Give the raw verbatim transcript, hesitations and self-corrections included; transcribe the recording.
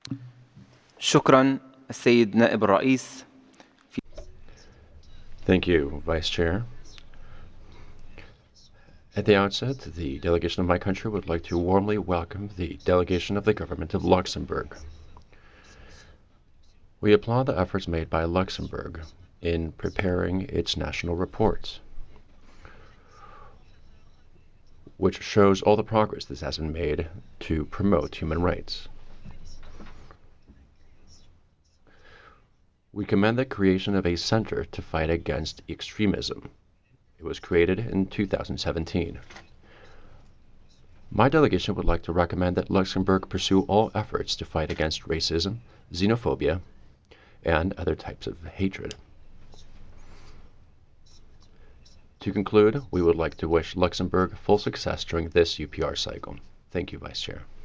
شكرا السيد نائب الرئيس. Thank you, Vice Chair. At the outset, the delegation of my country would like to warmly welcome the delegation of the government of Luxembourg. We applaud the efforts made by Luxembourg in preparing its national reports, which shows all the progress that has been made to promote human rights. We commend the creation of a center to fight against extremism. It was created in two thousand seventeen. My delegation would like to recommend that Luxembourg pursue all efforts to fight against racism, xenophobia, and other types of hatred. To conclude, we would like to wish Luxembourg full success during this U P R cycle. Thank you, Vice Chair.